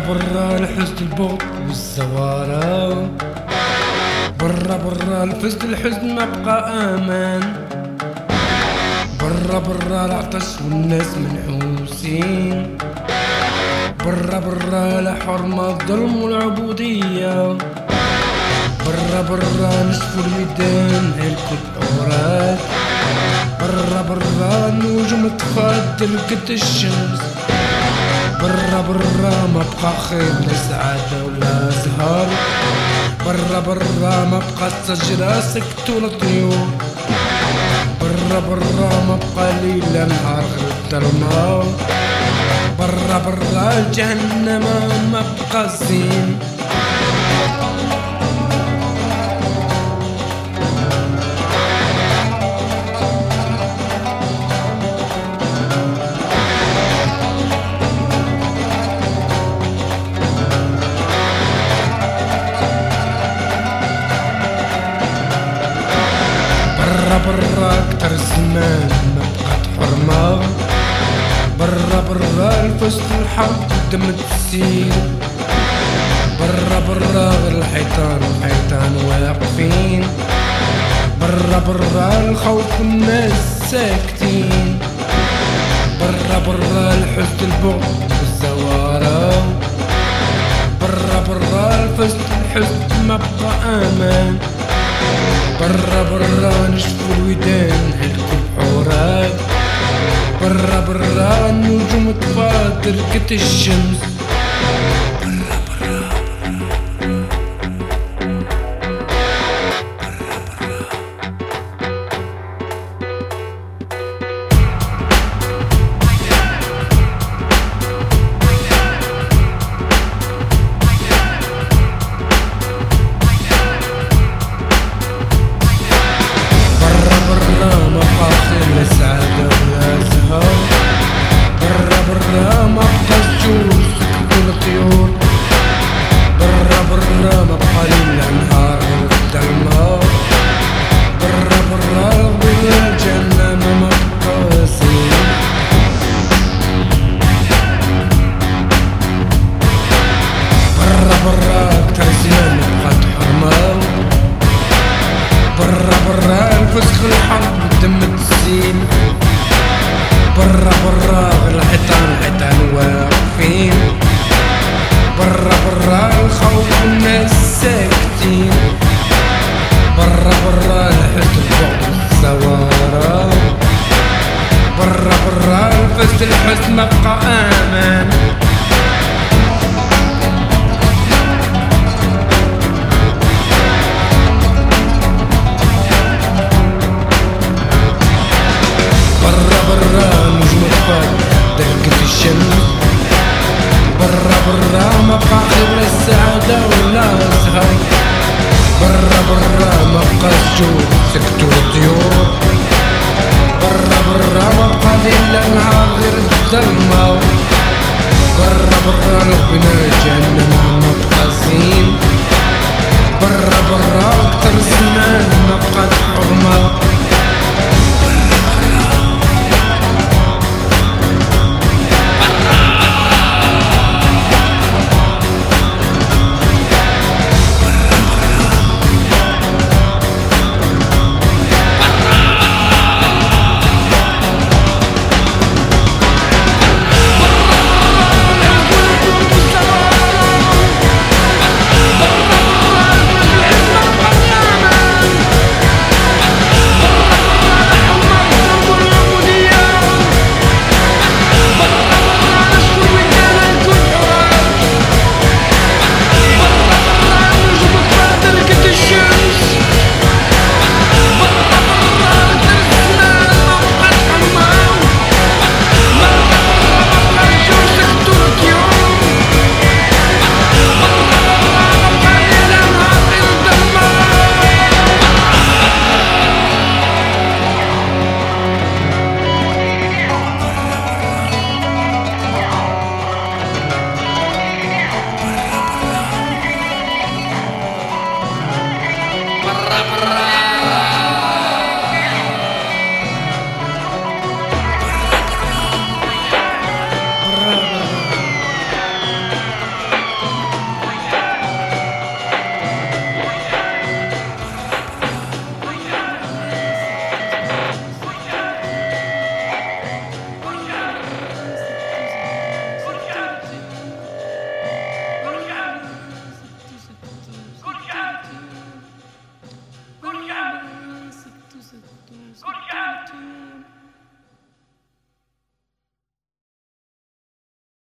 برا الحزن البغض والزوارة، برا الحزن ما بقى امان، برا العطش والناس منحوسين، برا لا حرمة الظلم والعبودية، برا نشفوا الميدان هلكوا الحورات، برا النجوم تفضل قد الشمس، برا ما بقى خير لا سعادة ولا زهر، برا ما بقى الشجرة سكتوا الطيور، برا ما بقى ليل لا نهار غير الظلمة، برا جهنم ما بقى زين. برا اكتر زمان ما بقات حرمة، برا الفصل الحرب دم تسيل، برا غير الحيطان واقفين، برا الخوف والناس ساكتين، برا الحزن البغض والزوارة، برا الحزن ما بقى امان، برا نشفوا الودان هلكوا الحورات، برا النجوم تفاضل قد الشمس، سعادة ولا زهر، برا ما بقى الجوع سكتوا الطيور، برا ما بقى ليل نهار غير الظلمة، برا الجنة ما بقى زين، برا أكتر زمان ما بقات حرمة، برا الفسق الحرب والدم تسيل، برا غير الحيطان واقفين، برا الخوف والناس ساكتين، برا الحزن البغض والزوارة، برا الحزن ما بقى امان. برا نجم تفاضل ضحكة الشمس، برا ما بقى خير لا السعادة ولا زهر، برا ما بقى الجوع سكتوا الطيور، برا ما بقى ليل لا نهار غير الظلمة، برا ربنا جهنم ما بقى زين، برا أكتر زمان ما بقات حرمة.